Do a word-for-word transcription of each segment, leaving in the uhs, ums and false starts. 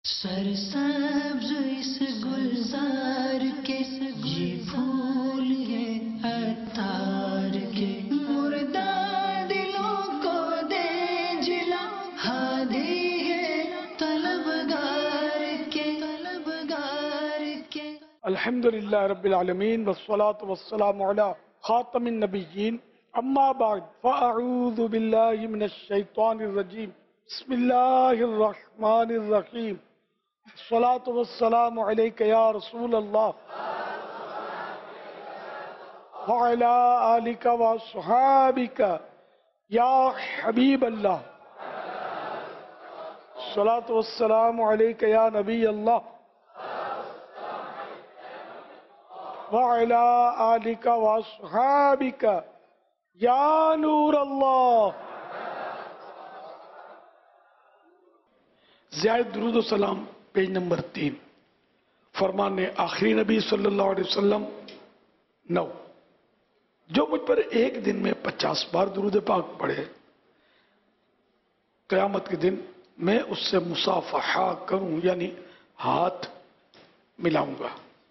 سرسبز اس گلزار کے یہ پھول ہے عطار کے، مردہ دلوں کو دے جلا، ہادی ہے طلبگار کے طلبگار کے۔ الحمدللہ رب العالمین والصلاة والسلام علی خاتم النبیین، اما بعد فاعوذ باللہ من الشیطان الرجیم، بسم اللہ الرحمن الرحیم، الصلاة والسلام علیک یا رسول اللہ وعلی آلک واصحابک یا حبیب اللہ، الصلاة والسلام علیک یا نبی اللہ وعلی آلک واصحابک یا نور اللہ۔ زائد درود و سلام پیج نمبر تین، فرمان آخری نبی صلی اللہ علیہ وسلم نو، جو مجھ پر ایک دن میں پچاس بار درود پاک پڑھے، قیامت کے دن میں اس سے مصافحہ کروں، یعنی ہاتھ ملاؤں گا۔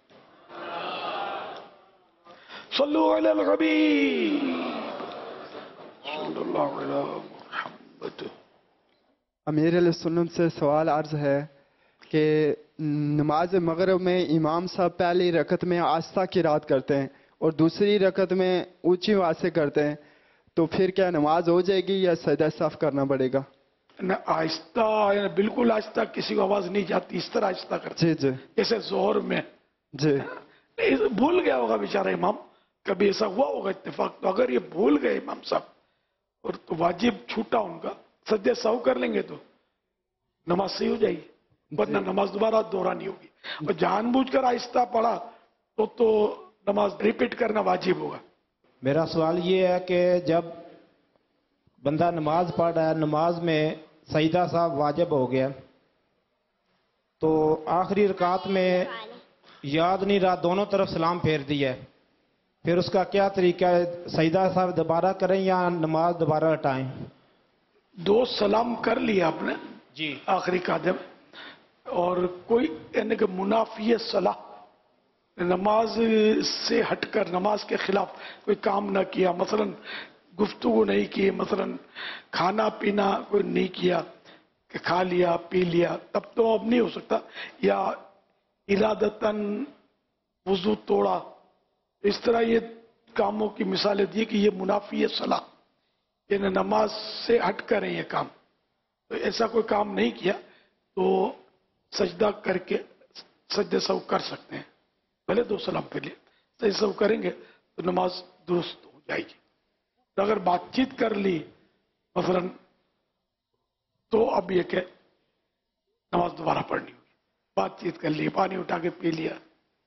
صلو علی الحبیب صلی اللہ علی محمد۔ امیر علیہ السلام سے سوال عرض ہے کہ نماز مغرب میں امام صاحب پہلی رکعت میں آہستہ قرات کرتے ہیں اور دوسری رکعت میں اونچی آواز سے کرتے ہیں، تو پھر کیا نماز ہو جائے گی یا سجدہ سہو کرنا پڑے گا؟ نہ آہستہ، یعنی بالکل آہستہ کسی کو آواز نہیں جاتی، اس طرح آہستہ کرتے جی جی جیسے ظہر میں جی بھول گیا ہوگا بیچارہ امام، کبھی ایسا ہوا ہوگا اتفاق، تو اگر یہ بھول گئے امام صاحب اور تو واجب چھوٹا ان کا، سجدہ سہو کر لیں گے تو نماز صحیح ہو جائے گی، ورنہ نماز دوبارہ دہرانی ہوگی، اور جان بوجھ کر آہستہ پڑھا تو تو نماز ریپیٹ کرنا واجب ہوگا۔ میرا سوال یہ ہے کہ جب بندہ نماز پڑھ رہا ہے، نماز میں سجدہ صاحب واجب ہو گیا، تو آخری رکعت میں یاد نہیں رہا، دونوں طرف سلام پھیر دیا ہے، پھر اس کا کیا طریقہ ہے؟ سجدہ صاحب دوبارہ کریں یا نماز دوبارہ ہٹائیں؟ دو سلام کر لیا آپ نے جی آخری قادم، اور کوئی یعنی کہ منافی صلاح، نماز سے ہٹ کر نماز کے خلاف کوئی کام نہ کیا، مثلا گفتگو نہیں کی، مثلا کھانا پینا کوئی نہیں کیا کہ کھا لیا پی لیا، تب تو اب نہیں ہو سکتا، یا ارادتاً وضو توڑا، اس طرح یہ کاموں کی مثالیں دی کہ یہ منافی صلاح، یعنی نماز سے ہٹ کر ہے یہ کام، تو ایسا کوئی کام نہیں کیا تو سجدہ کر کے سجدہ سہو کر سکتے ہیں، بھلے دو سلام پھر لیں، سجدہ سہو کریں گے تو نماز درست ہو جائے گی۔ تو اگر بات چیت کر لی مثلا تو اب یہ کہ نماز دوبارہ پڑھنی ہوگی، بات چیت کر لی، پانی اٹھا کے پی لیا۔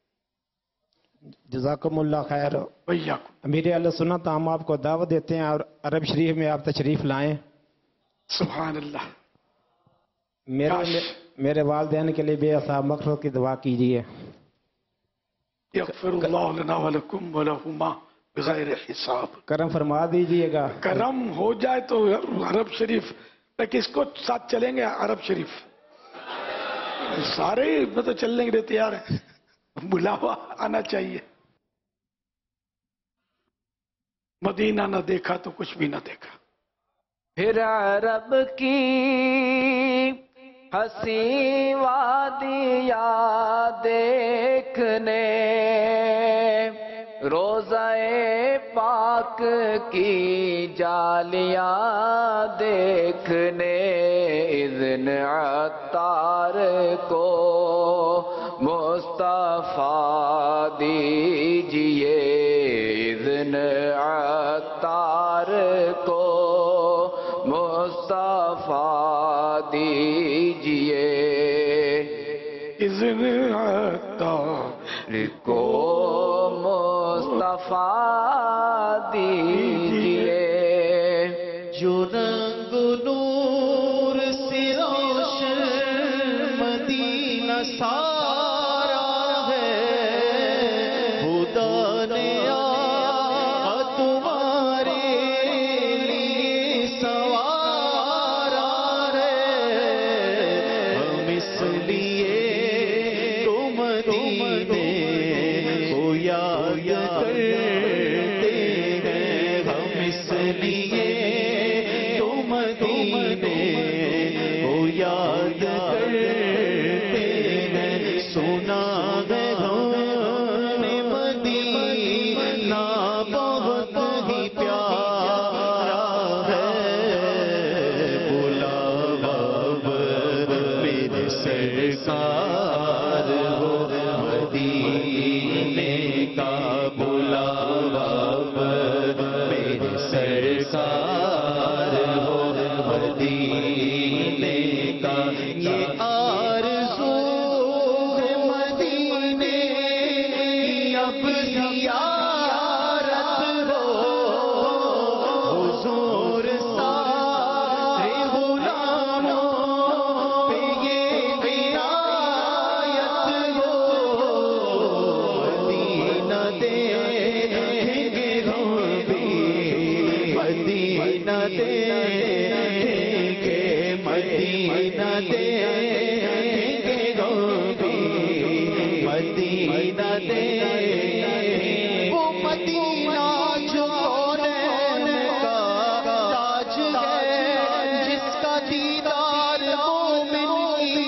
جزاکم اللہ خیر۔ ویاکم۔ امیر اہل سنت ہم آپ کو دعوت دیتے ہیں اور عرب شریف میں آپ تشریف لائیں۔ سبحان اللہ۔ میرے کاش میرے والدین کے لیے بے حساب مغفرت کی دعا کیجیے۔ یغفر اللہ لنا ولکم ولہما بغیر حساب۔ کرم فرما دیجیے گا۔ کرم ہو جائے تو عرب شریف تک اس کو ساتھ چلیں گے، عرب شریف سارے میں تو چلنے کے لیے تیار ہیں، بلاوا آنا چاہیے۔ مدینہ نہ دیکھا تو کچھ بھی نہ دیکھا۔ پھر عرب کی ہنسی وادیاں دیکھنے، روضہ پاک کی جالیاں دیکھنے، اذن عطار کو مصطفیٰ دیجئے، اذن عطار کو مصطفیٰ دیجئے، اذن عطار کو مصطفیٰ دیجئے، جو رنگ نور سے روشن مدینہ سارا ہے، خدا نے تمہارے لیے سوارا ہے، ہم اس لیے مدینے کو یاد کرتے ہیں ہم اس لیے تو مدینے کو یاد کرتے ہیں سنا ہے ہم نے مدینہ بہت ہی پیارا ہے بلاوا میرے سرکار ہو مدینے کا بلاوا میرے سرکار ہو مدینے کا یہ آرزو ہے مدینے کی اب زیارت ہو حضور سارے غلاموں پہ یہ عنایت ہو مدینہ دیکھیں گے ہم بھی مدینہ دیکھیں گے مدینہ دیکھیں گے ہم بھی مدینہ دیکھیں وہ مدینہ جو کونین کا تاج ہے جس کا دیدار مومن کی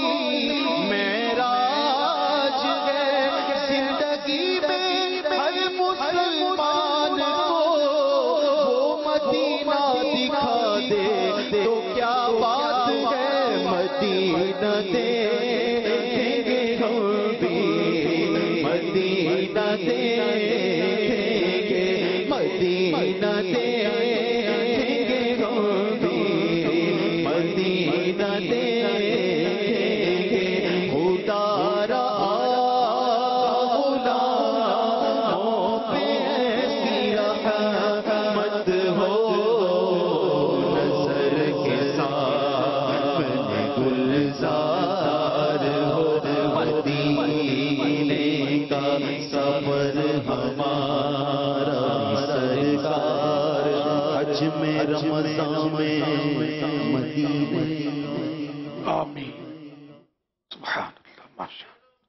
معراج ہے زندگی میں ہر مسلمان کو وہ مدینہ دکھا دے تو کیا بات ہے مدینہ دیکھیں گے ہم بھی مدینہ دیکھیں گے مدینہ دیکھیں گے ہم بھی مدینہ دیکھیں گے خدا را غلاموں پہ ایسی رحمت ہو نظر کے سامنے گلزار ہو مدینے کا سفر ہمارا سرکار حج میں رمضان میں مدینے آمین سبحان اللہ ماشاء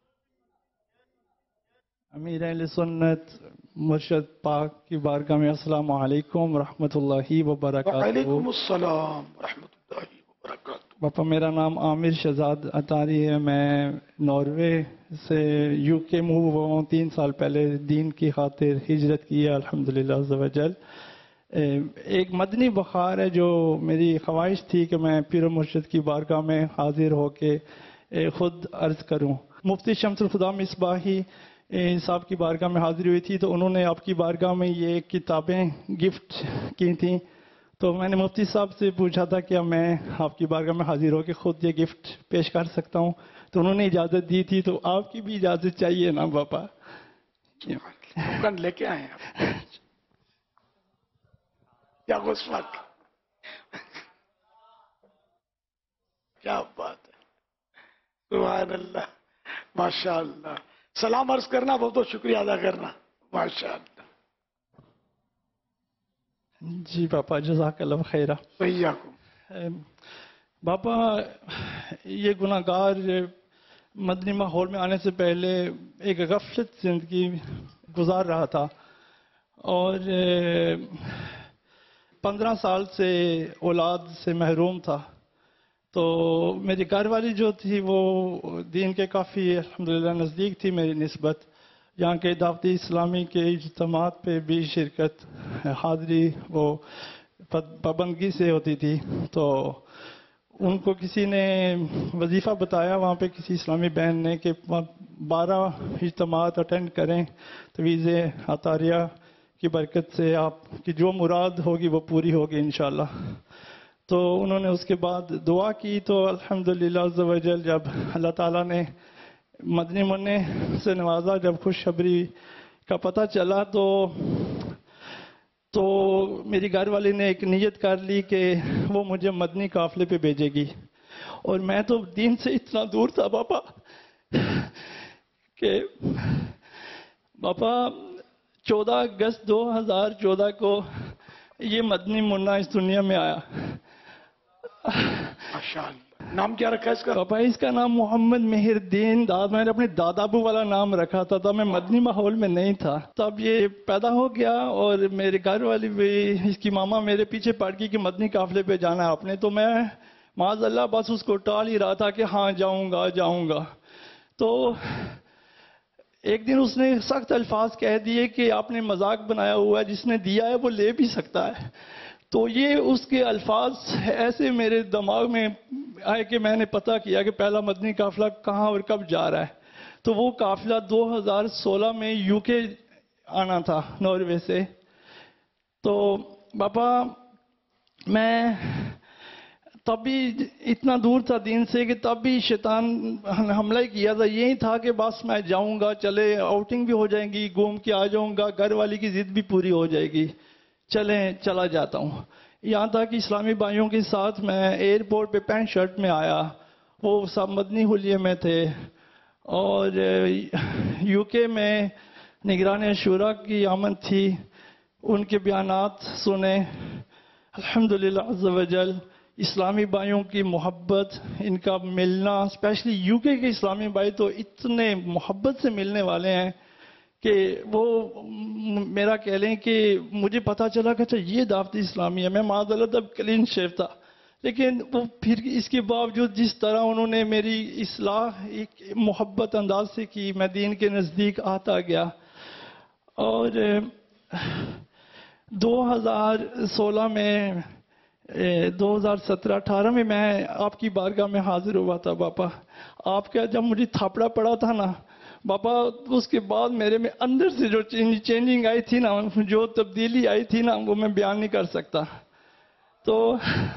اللہ امیر اہل سنت مرشد پاک کی بارگاہ میں السلام علیکم ورحمۃ اللہ وبرکاتہ. وعلیکم السلام ورحمۃ اللہ وبرکاتہ. باپا میرا نام عامر شہزاد اطاری ہے. میں ناروے سے یو کے موو ہوا ہوں. تین سال پہلے دین کی خاطر ہجرت کی ہے الحمدللہ عز و جل. ایک مدنی بخار ہے جو میری خواہش تھی کہ میں پیر و مرشد کی بارگاہ میں حاضر ہو کے خود عرض کروں. مفتی شمس الخدا مصباحی صاحب کی بارگاہ میں حاضر ہوئی تھی تو انہوں نے آپ کی بارگاہ میں یہ کتابیں گفٹ کی تھیں. تو میں نے مفتی صاحب سے پوچھا تھا کہ میں آپ کی بارگاہ میں حاضر ہو کے خود یہ گفٹ پیش کر سکتا ہوں. تو انہوں نے اجازت دی تھی. تو آپ کی بھی اجازت چاہیے نا باپا. کن لے کے آئے ہیں آپ. کیا غصفت کیا بات ہے سبحان اللہ ماشاء اللہ. سلام عرض کرنا بہت بہت شکریہ ادا کرنا ماشاء اللہ. جی باپا جزاک اللہ خیرہ. وإياكم. باپا یہ گناہ گار مدنی ماحول میں آنے سے پہلے ایک غفلت زندگی گزار رہا تھا اور پندرہ سال سے اولاد سے محروم تھا. تو میری گھر والی جو تھی وہ دین کے کافی الحمدللہ نزدیک تھی میری نسبت. یہاں کے دعوت اسلامی کے اجتماعات پہ بھی شرکت حاضری وہ پابندگی سے ہوتی تھی. تو ان کو کسی نے وظیفہ بتایا وہاں پہ کسی اسلامی بہن نے کہ بارہ اجتماعات اٹینڈ کریں تویز عطاریہ کی برکت سے آپ کی جو مراد ہوگی وہ پوری ہوگی انشاءاللہ. تو انہوں نے اس کے بعد دعا کی تو الحمدللہ عز و جل جب اللہ تعالیٰ نے مدنی منع سے نوازا, جب خوشخبری کا پتہ چلا تو تو میری گھر والی نے ایک نیت کر لی کہ وہ مجھے مدنی قافلے پہ بھیجے گی. اور میں تو دین سے اتنا دور تھا باپا کہ باپا چودہ اگست دو ہزار چودہ کو یہ مدنی منا اس دنیا میں آیا. ماشاء اللہ नाम क्या रखा है इसका? पापा इसका नाम मोहम्मद मेहरदीन दाद, मैंने अपने दादा अबू वाला नाम रखा था, तब मैं मदनी माहौल में नहीं था। तब ये पैदा हो गया और मेरे घर वाली भी, इसकी मामा मेरे पीछे पड़ गई कि मदनी काफिले पे जाना है आपने, तो मैं माज़अल्लाह बस उसको टाल ही रहा था कि हाँ जाऊंगा जाऊंगा। तो एक दिन उसने सख्त अल्फाज कह दिए कि आपने मजाक बनाया हुआ है, जिसने दिया है वो ले भी सकता है। तो ये उसके अल्फाज ऐसे मेरे दिमाग में आए कि मैंने पता किया कि पहला मदनी काफिला कहाँ और कब जा रहा है। तो वो काफिला दो हज़ार सोलह में यूके आना था, नॉर्वे से। तो पापा मैं तभी इतना दूर था दीन से कि तब भी शैतान हमला ही किया था। यही था कि बस मैं जाऊंगा, चले आउटिंग भी हो जाएगी, घूम के आ जाऊंगा, घर वाली की जिद भी पूरी हो जाएगी, चले चला जाता हूँ। यहाँ तक कि इस्लामी भाइयों के साथ मैं एयरपोर्ट पे पैंट शर्ट में आया, वो सब मदनी हुलिये में थे। और यूके में निगरान शुरा की आमद थी, उनके बयानात सुने। अल्हम्दुलिल्लाह अज़्ज़ व जल इस्लामी भाइयों की मोहब्बत, इनका मिलना, स्पेशली यूके के इस्लामी भाई तो इतने मोहब्बत से मिलने वाले हैं कि वो मेरा कह लें कि मुझे पता चला कि अच्छा ये दावत इस्लामी है। मैं माज़अल्लाह तब क्लीन शेव था, लेकिन वो फिर इसके बावजूद जिस तरह उन्होंने मेरी इस्लाह एक मोहब्बत अंदाज से की, मैं दीन के नज़दीक आता गया। और दो हज़ार सोलह में, दो हज़ार सत्रह अठारह में मैं आपकी बारगाह में हाजिर हुआ था बापा। आपका जब मुझे थापड़ा पड़ा था ना बापा, उसके बाद मेरे में अंदर से जो चेंजिंग आई थी ना, जो तब्दीली आई थी ना, वो मैं बयान नहीं कर सकता। तो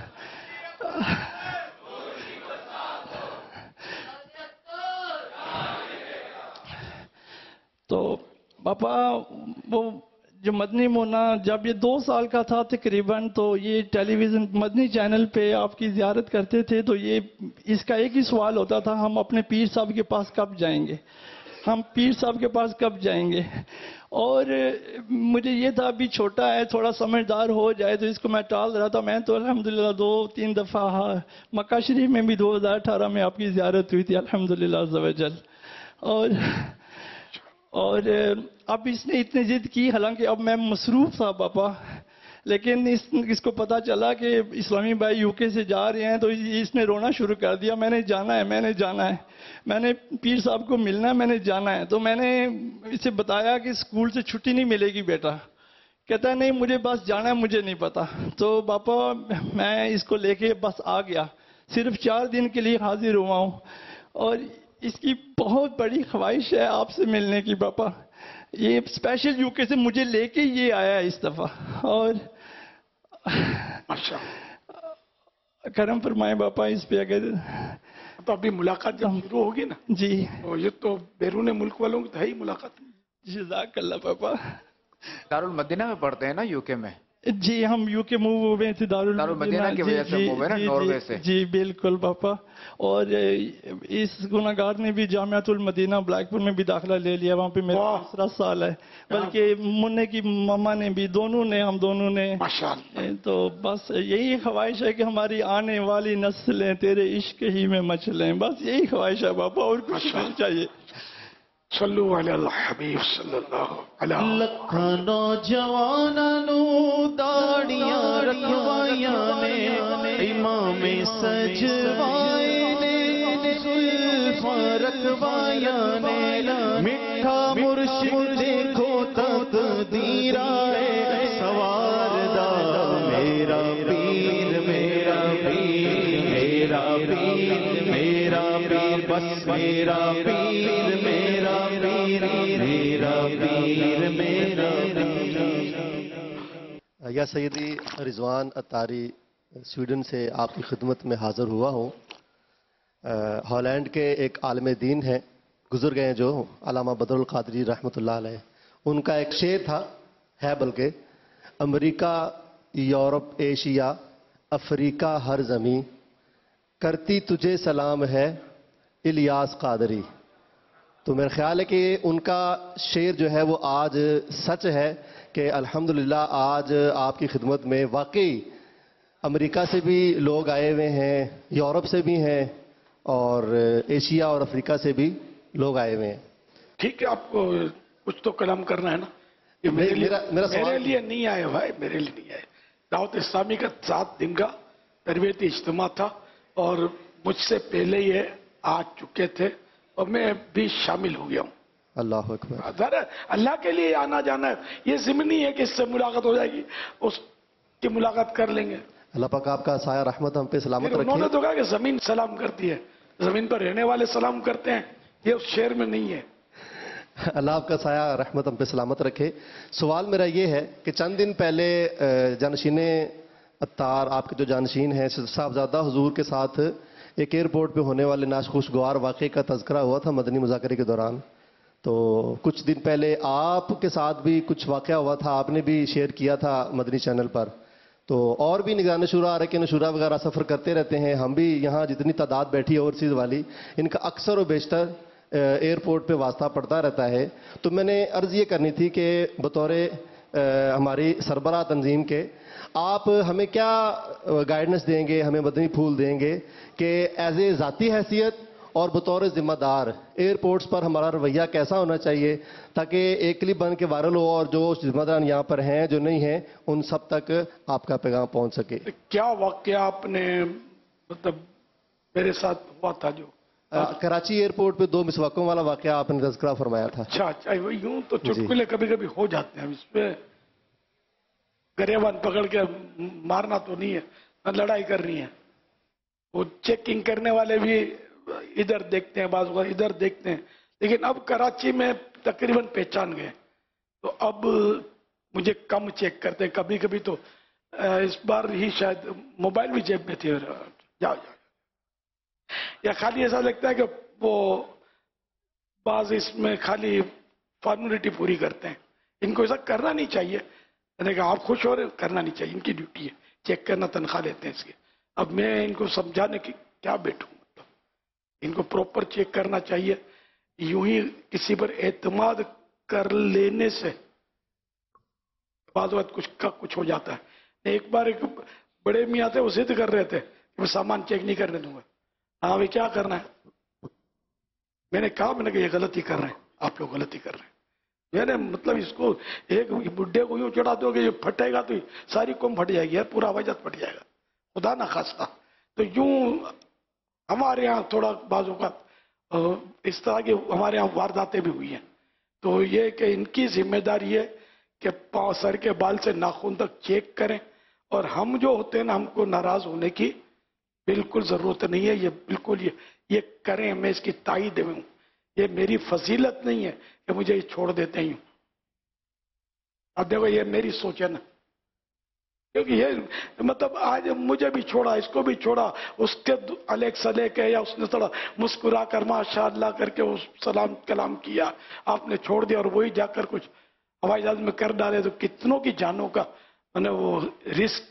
तो पापा वो जो मदनी मोना जब ये दो साल का था तकरीबन, तो ये टेलीविजन मदनी चैनल पे आपकी जियारत करते थे। तो ये इसका एक ही सवाल होता था, हम अपने पीर साहब के पास कब जाएंगे, हम पीर साहब के पास कब जाएंगे। और मुझे ये था अभी छोटा है, थोड़ा समझदार हो जाए तो इसको मैं टाल रहा था। मैं तो अल्हम्दुलिल्लाह दो तीन दफ़ा मक्का शरीफ में भी दो हज़ार अठारह में आपकी जियारत हुई थी अल्हम्दुलिल्लाह अज़्ज़ व जल। और और अब इसने इतनी जिद की, हालांकि अब मैं मसरूफ था पापा, लेकिन इस इसको पता चला कि इस्लामी भाई यूके से जा रहे हैं तो इसने रोना शुरू कर दिया, मैंने जाना है मैंने जाना है, मैंने पीर साहब को मिलना है, मैंने जाना है। तो मैंने इसे बताया कि स्कूल से छुट्टी नहीं मिलेगी बेटा। कहता है नहीं मुझे बस जाना है, मुझे नहीं पता। तो पापा मैं इसको लेके बस आ गया, सिर्फ चार दिन के लिए हाजिर हुआ हूँ और इसकी बहुत बड़ी ख्वाहिश है आपसे मिलने की पापा। ये स्पेशल यूके से मुझे लेके ये आया इस दफा। और माशाअल्लाह करम फरमाए पापा इस पे। अगर तो अभी मुलाकात जब शुरू होगी ना जी, तो ये तो बैरून मुल्क वालों की तो है ही मुलाकात। जज़ाकल्लाह पापा। दारुल मदीना में पढ़ते हैं ना यूके में? जी हम यूके मूव हुए थे दारुल दारुल मदीना की वजह से मूव है ना, नॉर्वे से। जी बिल्कुल पापा। और इस गुनाहगार ने भी जामियातुल मदीना ब्लैकपुर में भी दाखिला ले लिया, वहाँ पे मेरा दूसरा साल है। बल्कि मुन्ने की मम्मा ने भी, दोनों ने, हम दोनों ने। माशाअल्लाह। तो बस यही ख्वाहिश है कि हमारी आने वाली नस्लें तेरे इश्क ही में मचलें, बस यही ख्वाहिश है पापा, और कुछ नहीं चाहिए। सल्लु अला हबीब सल्लल्लाहु अलैहि लखां नौजवानां नूं दाड़ियां रखवाइयां ने, इमामे सजवाए ने, जुल्फां रखवाइयां ने, मिठा मुर्शिद देखो तकदीरा सवारदा मेरा पीर मेरा पीर मेरा पीर मेरा पीर बस मेरा पीर मेरा पीर मेरा पीर मेरा पीर। या सैयदी रिजवान अतारी स्वीडन से आपकी खिदमत में हाज़िर हुआ हूँ। हॉलैंड के एक आलिम दीन हैं, गुजर गए जो अल्लामा बदरुल कादरी रहमतुल्लाह अलैह, उनका एक शेर था, है बल्कि, अमेरिका यूरोप एशिया अफ्रीका हर ज़मीं करती तुझे सलाम है इलियास कादरी। तो मेरा ख्याल है कि उनका शेर जो है वो आज सच है कि अल्हम्दुलिल्लाह आज आपकी खिदमत में वाकई امریکہ سے بھی لوگ آئے ہوئے ہیں, یورپ سے بھی ہیں, اور ایشیا اور افریقہ سے بھی لوگ آئے ہوئے ہیں. ٹھیک ہے, آپ کو کچھ تو کلام کرنا ہے نا. یہ میرے لیے میرے لیے نہیں آئے بھائی, میرے لیے نہیں آئے. دعوت اسلامی کا سات دن کا تربیتی اجتماع تھا اور مجھ سے پہلے یہ آ چکے تھے اور میں بھی شامل ہو گیا ہوں. اللہ اکبر. ذرا اللہ کے لیے آنا جانا ہے, یہ ضمنی ہے کہ اس سے ملاقات ہو جائے گی, اس کی ملاقات کر لیں گے. اللہ پاک آپ کا سایہ رحمت ہم پہ سلامت پھر انہوں نے رکھے. تو کہا کہ زمین سلام کرتی ہے, زمین پر رہنے والے سلام کرتے ہیں, یہ اس شعر میں نہیں ہے. اللہ آپ کا سایہ رحمت ہم پہ سلامت رکھے. سوال میرا یہ ہے کہ چند دن پہلے جانشین اتار, آپ کے جو جانشین ہیں صاحبزادہ حضور کے ساتھ ایک ایئرپورٹ پہ ہونے والے ناخوشگوار واقعے کا تذکرہ ہوا تھا مدنی مذاکرے کے دوران. تو کچھ دن پہلے آپ کے ساتھ بھی کچھ واقعہ ہوا تھا, آپ نے بھی شیئر کیا تھا مدنی چینل پر. تو اور بھی نگران شورا, ارکان شورا وغیرہ سفر کرتے رہتے ہیں. ہم بھی یہاں جتنی تعداد بیٹھی ہے اوورسیز والی, ان کا اکثر و بیشتر ایئرپورٹ پہ واسطہ پڑتا رہتا ہے. تو میں نے عرض یہ کرنی تھی کہ بطور ہماری سربراہ تنظیم کے آپ ہمیں کیا گائیڈنس دیں گے, ہمیں مدنی پھول دیں گے کہ ایز اے ذاتی حیثیت اور بطور ذمہ دار ایئرپورٹس پر ہمارا رویہ کیسا ہونا چاہیے تاکہ ایک کلپ بن کے وائرل ہو اور جو ذمہ دار یہاں پر ہیں جو نہیں ہیں ان سب تک آپ کا پیغام پہنچ سکے. کیا واقعہ آپ نے مطلب میرے ساتھ ہوا تھا جو کراچی ایئرپورٹ پہ دو مسواکوں والا واقعہ آپ نے تذکرہ فرمایا تھا. اچھا اچھا, یوں تو چٹکلے کبھی کبھی ہو جاتے ہیں, اس پہ گریبان پکڑ کے مارنا تو نہیں ہے, نہ لڑائی کرنی ہے. وہ چیکنگ کرنے والے بھی ادھر دیکھتے ہیں, بعض اوقات ادھر دیکھتے ہیں, لیکن اب کراچی میں تقریباً پہچان گئے تو اب مجھے کم چیک کرتے ہیں. کبھی کبھی تو اس بار ہی شاید موبائل بھی جیب میں تھے, جاؤ جاؤ, یا خالی ایسا لگتا ہے کہ وہ بعض اس میں خالی فارمیلٹی پوری کرتے ہیں. ان کو ایسا کرنا نہیں چاہیے, میں نے کہا آپ خوش ہو رہے, کرنا نہیں چاہیے, ان کی ڈیوٹی ہے, چیک کرنا, تنخواہ لیتے ہیں اس کے. اب میں ان کو سمجھانے کی کیا بیٹھوں, مطلب ان کو پراپر چیک کرنا چاہیے. یوں ہی کسی پر اعتماد کر لینے سے بعض وقت کچھ کا کچھ ہو جاتا ہے. ایک بار ایک بڑے میاں تھے, وہ ضد کر رہے تھے کہ میں سامان چیک نہیں کرنے دوں گا. ہاں بھائی کیا کرنا ہے, میں نے کہا, میں نے کہا یہ غلطی کر رہے ہیں, آپ لوگ غلطی کر رہے ہیں. میں نے مطلب اس کو ایک بڈھے کو یوں چڑھا دو کہ یہ پھٹے گا تو ساری قوم پھٹ جائے گی, پورا وجد پھٹ جائے گا, خدا نہ خواستہ. تو یوں ہمارے یہاں تھوڑا بازو کا اس طرح کی ہمارے یہاں وارداتیں بھی ہوئی ہیں. تو یہ کہ ان کی ذمہ داری ہے کہ پاؤں سر کے بال سے ناخن تک چیک کریں, اور ہم جو ہوتے ہیں نا, ہم کو ناراض ہونے کی بالکل ضرورت نہیں ہے. یہ بالکل یہ یہ کریں, میں اس کی تائید میں ہوں. یہ میری فضیلت نہیں ہے کہ مجھے یہ چھوڑ دیتے ہیں. اب دیکھو یہ میری سوچ ہے نا, کیونکہ یہ مطلب آج مجھے بھی چھوڑا, اس کو بھی چھوڑا, اس کے الیک سلے کے یا اس نے تھوڑا مسکرا کر ماشاء اللہ کر کے اس سلام کلام کیا, آپ نے چھوڑ دیا, اور وہی جا کر کچھ ہوائی جہاز میں کر ڈالے, تو کتنوں کی جانوں کا میں نے وہ رسک.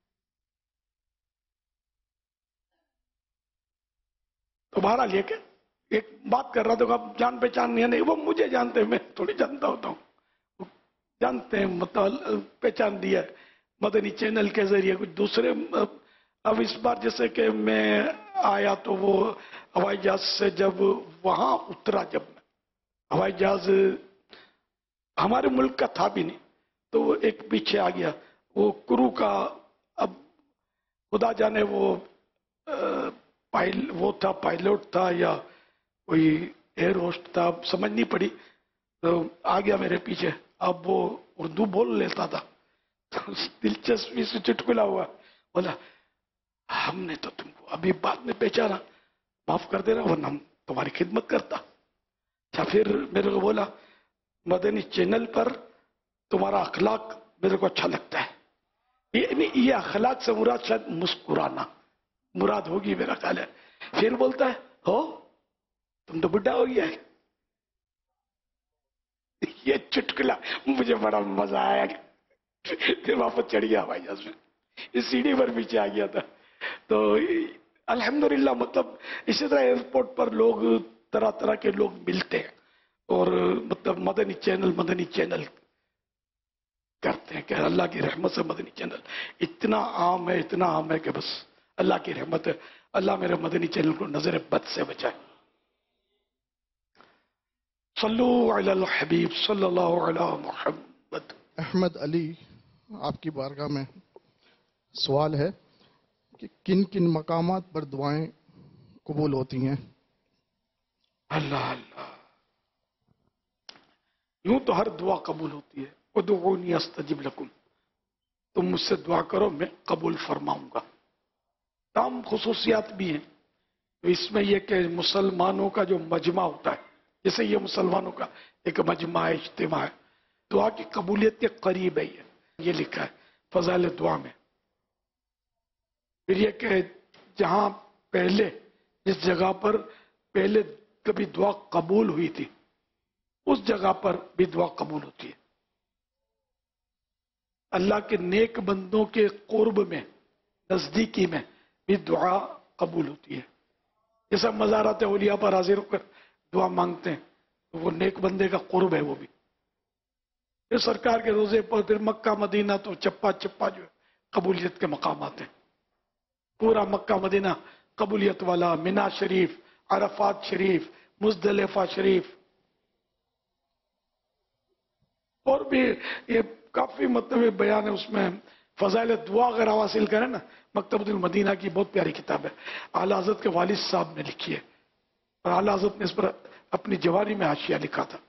تو بہرحال یہ کہ ایک بات کر رہا تھا, اب جان پہچان نہیں ہے, نہیں وہ مجھے جانتے ہیں, میں تھوڑی جانتا ہوتا ہوں, جانتے ہیں, مطلب پہچان دیا مدنی چینل کے ذریعے. کچھ دوسرے اب اس بار جیسے کہ میں آیا تو وہ ہوائی جہاز سے جب وہاں اترا, جب میں ہوائی جہاز ہمارے ملک کا تھا بھی نہیں, تو وہ ایک پیچھے آ گیا, وہ کرو کا, اب خدا جانے وہ پائل وہ تھا, پائلوٹ تھا یا کوئی ایئر ہوسٹ تھا, اب سمجھ نہیں پڑی, تو آ گیا میرے پیچھے. اب وہ اردو بول لیتا تھا, دلچسپی سے چٹکلا ہوا, بولا ہم نے تو تم کو ابھی بعد میں پہچانا, معاف کر دینا ورنہ ہم تمہاری خدمت کرتا. اچھا, پھر میرے کو بولا مدنی چینل پر تمہارا اخلاق میرے کو اچھا لگتا ہے. یہ یہ اخلاق سے مراد شاید مسکرانا مراد ہوگی میرا خیال ہے. پھر بولتا ہے ہو تم تو بڈھا ہو گیا ہے. یہ چٹکلا مجھے بڑا مزہ آیا, پھر واپس چڑھ گیا ہوائی جہاز میں, اس سیڑھی پر پیچھے آ گیا تھا. تو الحمدللہ مطلب اسی طرح ایئرپورٹ پر لوگ طرح طرح کے لوگ ملتے ہیں, اور مطلب مدنی چینل مدنی چینل کرتے ہیں کہ اللہ کی رحمت سے مدنی چینل اتنا عام ہے، اتنا عام ہے کہ بس اللہ کی رحمت ہے. اللہ میرے مدنی چینل کو نظر بد سے بچائے. صلو علی الحبیب صلی اللہ علی محمد. احمد علی، آپ کی بارگاہ میں سوال ہے کہ کن کن مقامات پر دعائیں قبول ہوتی ہیں؟ اللہ اللہ، یوں تو ہر دعا قبول ہوتی ہے. ادعونی استجب لکم، تم مجھ سے دعا کرو میں قبول فرماؤں گا. تمام خصوصیات بھی ہیں. تو اس میں یہ کہ مسلمانوں کا جو مجمع ہوتا ہے، جیسے یہ مسلمانوں کا ایک مجمع ہے، اجتماع ہے، دعا کی قبولیت کے قریب ہے. یہ یہ لکھا ہے فضائل دعا میں. پھر یہ کہ جہاں پہلے جس جگہ پر پہلے کبھی دعا قبول ہوئی تھی اس جگہ پر بھی دعا قبول ہوتی ہے. اللہ کے نیک بندوں کے قرب میں، نزدیکی میں بھی دعا قبول ہوتی ہے. جیسا مزارات اولیاء پر حاضر ہو کر دعا مانگتے ہیں تو وہ نیک بندے کا قرب ہے. وہ بھی پھر سرکار کے روزے پر، پھر مکہ مدینہ، تو چپا چپا جو ہے قبولیت کے مقامات ہیں. پورا مکہ مدینہ قبولیت والا، مینا شریف، عرفات شریف، مزدلفہ شریف. اور بھی یہ کافی مطلب بیان ہے اس میں. فضائل دعا اگر حاصل کریں نا، مکتبۃ المدینہ کی بہت پیاری کتاب ہے، اعلی حضرت کے والد صاحب نے لکھی ہے، اور اعلی حضرت نے اس پر اپنی جواری میں حاشیہ لکھا تھا.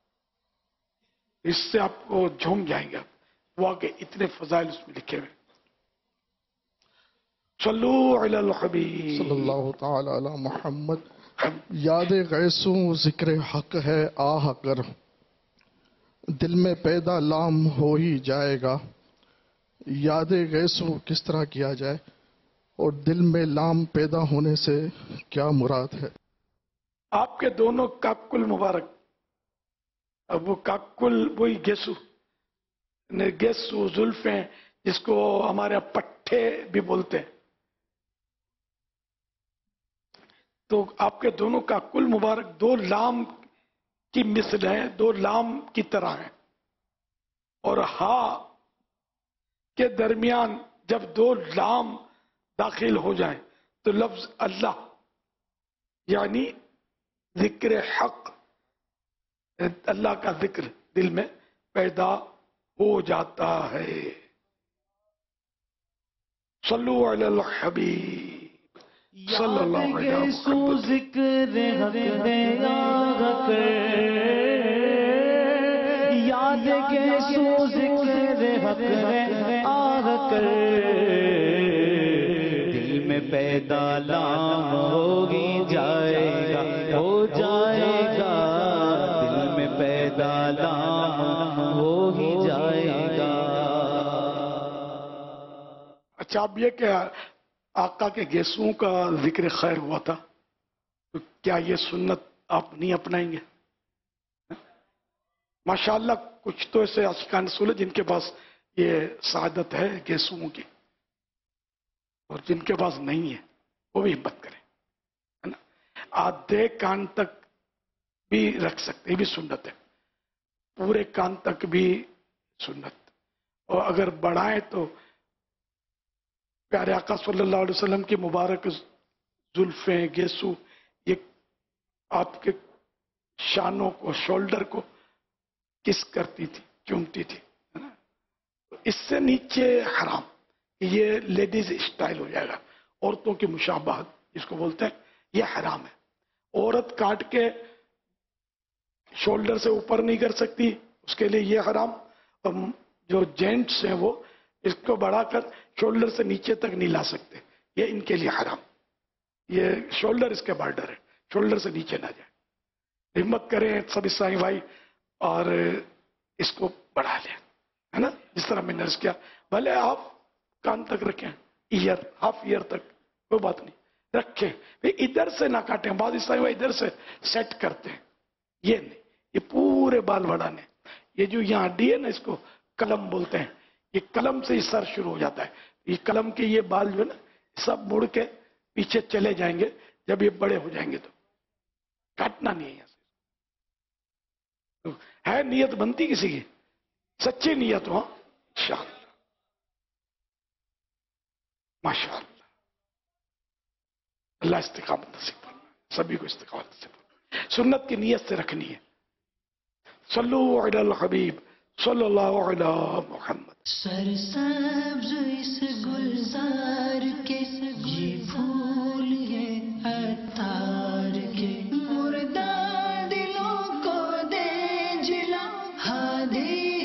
اس سے آپ کو جھوم جائیں گے دعا کے اتنے فضائل اس میں لکھے ہوئے. صلو علی الحبیب صلی اللہ تعالی علی محمد. یاد غیثوں ذکر حق ہے آہ اگر، دل میں پیدا لام ہو ہی جائے گا. یاد غیثوں کس طرح کیا جائے اور دل میں لام پیدا ہونے سے کیا مراد ہے؟ آپ کے دونوں کاکل مبارک، اب وہ کاکل وہی گیسو گیسو زلفیں جس کو ہمارے پٹھے بھی بولتے ہیں، تو آپ کے دونوں کا کل مبارک دو لام کی مثل ہیں، دو لام کی طرح ہیں. اور ہا کے درمیان جب دو لام داخل ہو جائیں تو لفظ اللہ یعنی ذکر حق، اللہ کا ذکر دل میں پیدا ہو جاتا ہے. صلو علی الحبیب صلی اللہ علیہ وسلم. ذکر حق ہے یاد یاد کے سو ذکر حق ہے آ کر، دل میں پیدا لام ہوگی جائے گا، ہو جائے گا، دل میں پیدا لام ہو ہی جائے گا. اچھا، اب یہ کہ آقا کے گیسوں کا ذکر خیر ہوا تھا، تو کیا یہ سنت آپ نہیں اپنائیں گے؟ ماشاءاللہ کچھ تو ایسے عاشقان رسول جن کے پاس یہ سعادت ہے گیسوں کی، اور جن کے پاس نہیں ہے وہ بھی ہمت کریں، ہے نا. آدھے کان تک بھی رکھ سکتے، یہ بھی سنت ہے. پورے کان تک بھی سنت، اور اگر بڑھائیں تو پیارے آقا صلی اللہ علیہ وسلم کی مبارک زلفیں گیسو یہ آپ کے شانوں کو، شولڈر کو کس کرتی تھی، چومتی تھی. اس سے نیچے حرام، یہ لیڈیز اسٹائل ہو جائے گا، عورتوں کی مشابہت جس کو بولتے ہیں، یہ حرام ہے. عورت کاٹ کے شولڈر سے اوپر نہیں کر سکتی، اس کے لیے یہ حرام. اور جو جینٹس ہیں وہ اس کو بڑھا کر شولڈر سے نیچے تک نہیں لا سکتے، یہ ان کے لیے حرام. یہ شولڈر اس کے بارڈر ہے، شولڈر سے نیچے نہ جائے. ہمت کریں سب عیسائی بھائی اور اس کو بڑھا لیں، ہے نا. جس طرح میں نے عرض کیا، بھلے آپ کان تک رکھیں، ایئر ہاف ایئر تک کوئی بات نہیں رکھیں، پھر ادھر سے نہ کاٹیں. بعض عیسائی بھائی ادھر سے سیٹ کرتے ہیں، یہ نہیں، یہ پورے بال بڑھانے. یہ جو یہاں ہڈی ہے نا، اس کو قلم بولتے ہیں، یہ قلم سے ہی سر شروع ہو جاتا ہے. یہ قلم کے یہ بال جو ہے نا سب مڑ کے پیچھے چلے جائیں گے، جب یہ بڑے ہو جائیں گے تو کاٹنا نہیں ہے. یہاں سے ہے نیت بنتی کسی کی، سچی نیت ہو इंशाअल्लाह माशाअल्लाह। अल्लाह इस्तिकामत नसीब फरमाए, सभी को इस्तिकामत नसीब फरमाए। सुन्नत की नीयत से रखनी है। सल्लु अलल हबीब सल्लल्लाहु अलैहि मुहम्मद। सरसब्ज इस गुलजार के ये फूल है अतार के, मुर्दा दिलों को दे जिला हादी